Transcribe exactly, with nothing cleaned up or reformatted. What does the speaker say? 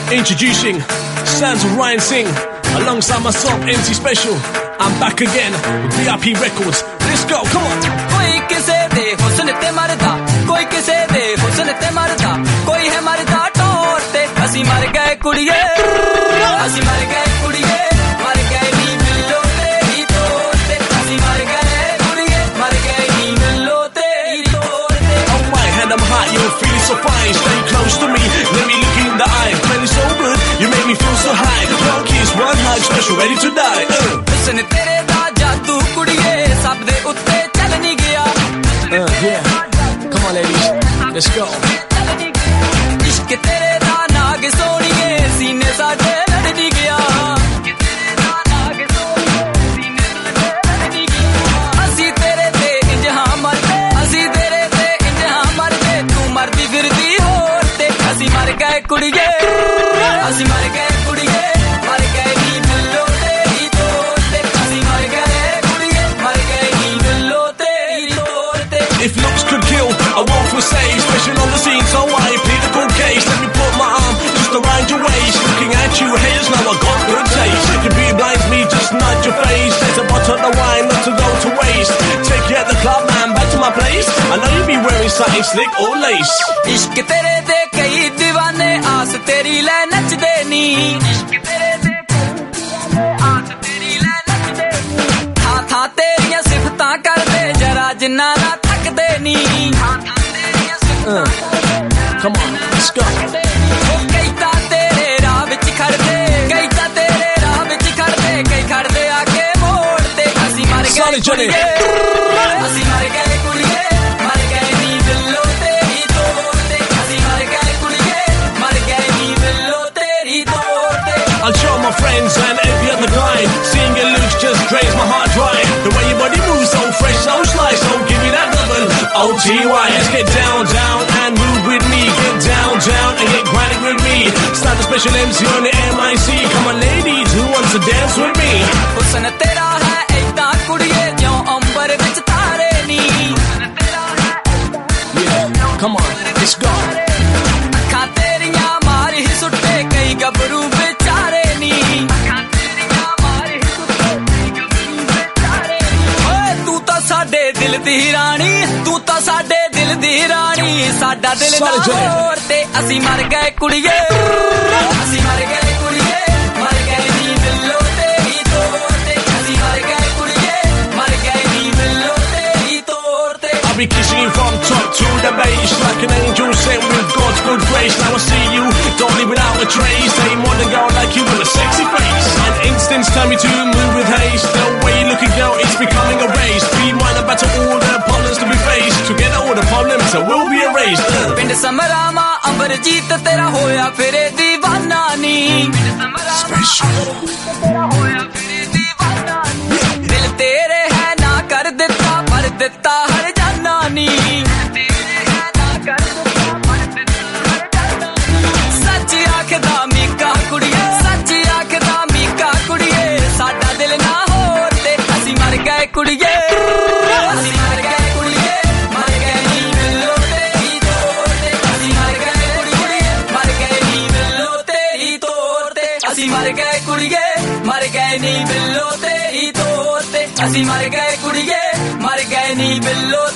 Introducing Sounds of Ryan Singh alongside myself, M C Special. I'm back again with V I P Records. Let's go, come on. कोई किसे दे हुस्न ते मरदा, कोई किसे दे हुस्न ते मरदा, कोई है मरदा टोर ते असी मर गए कुड़िए, असी मर गए कुड़िए, मर गए नी मिलो तेरी तोर ते असी मर गए कुड़िए, मर गए नी मिलो तेरी तोर ते. Oh my hand, I'm hot, you're feeling so fine. Stay close to me, let me look in the eye. Smelling so good, you make me feel so high. One kiss, one hug, special, ready to die. Uh. हुस्न तेरे दा जादू कुड़िए सब दे उत्ते चल नी गया. Uh, yeah. Come on, ladies. Let's go. इश्क तेरे दा नाग सोनिए सीने साडे लड़ नी गया. असी तेरे ते इंजहां मरदे, असी तेरे ते इंजहां मरदे, तू मरदी फिरदी होर ते असी मर गए कुड़िए, असी मर गए कुड़िए, मर गए नी मिलो तेरी तोर ते असी मर गए कुड़िए, मर गए नी मिलो तेरी तोर ते. If looks could kill, I won't forsake. Special on the scene, so I plead the cold case. Let me put my arm just around your waist. Looking at you, haters, now I got good taste. If you be blinds me, just nudge your face. There's a bottle of wine, not to go to waste. Take you at the club, man, back to my place. I know you be wearing something slick or lace. इश्क तेरे दे कई दीवाने आस तेरी ले नचदे नी. इश्क तेरे दे कई दीवाने आस तेरी ले नचदे नी. था था तेरियां सिफतां करदे जरा जिन्ना ना थकदे नी. था था तेरियां सिफतां Come on, let's go. कई ता तेरे राह विच खड़दे, कई ता तेरे राह विच खड़दे, कई खड़दे आके मोड़ ते असी मर गए कुड़िए, असी मर गए कुड़िए, मर गए नी बिल्लो तेरी तोर ते असी मर गए कुड़िए, मर गए नी बिल्लो तेरी तोर ते. I'll show my friends and every other guy. Seeing you loose just drains my heart dry. The way your body moves so fresh, so sly, so give me that double O T Y. Let's get down, down and move with me. Get down, down and get grinding with me. Start the special M C on the M I C. Come on ladies, who wants to dance with me? हुस्न तेरा है ऐदा कुड़िए ज्यों अंबर विच तारे नी. Yeah, come on, let's go. अखां तेरियां मार ही सुट्टे कई गबरू बेचारे नी. अखां तेरियां मार ही सुट्टे कई गबरू बेचारे नी. ओए तू तां साडे दिल दी रानी, तू तां साडे दिल दी रानी, साडा दिल ना होर ते असी मर गए कुड़िए, असी मर गए कुड़िए, मर गए नी मिलो तेरी तोर ते असी मर गए कुड़िए, मर गए नी मिलो तेरी तोर ते. I'll be kissing you from top to the base like an angel sent with God's good grace. Now I see you, don't leave without a trace. Ain't more than girl like you with a sexy face. And instincts tell me to move with haste. The way you looking, girl, it's becoming a race. Be mine about to all the problems to be faced. Together all the problems that will be erased. Uh. पिंड समरामा अमरजीत तेरा होया फिरे दीवाना नी. पिंड समरामा अमरजीत तेरा होया फिरे दीवाना नी. दिल तेरे है ना कर दिता पर दिता हर जाना नी. तेरे है ना कर दिता पर दिता हर जाना नी. सच आखदा मीका कुड़िए, सच आखदा मीका कुड़िए, साडा दिल ना होर ते असी मर गए कुड़िए, असी मर गए कुड़िए, मर गए नी मिलो तेरी तोर ते असी मर गए कुड़िए, मर गए नी मिलो तेरी तोर ते असी मर गए कुड़िए, मर गए नी मिलो तेरी तोर ते असी मर गए कुड़िए, मर गए नी मिलो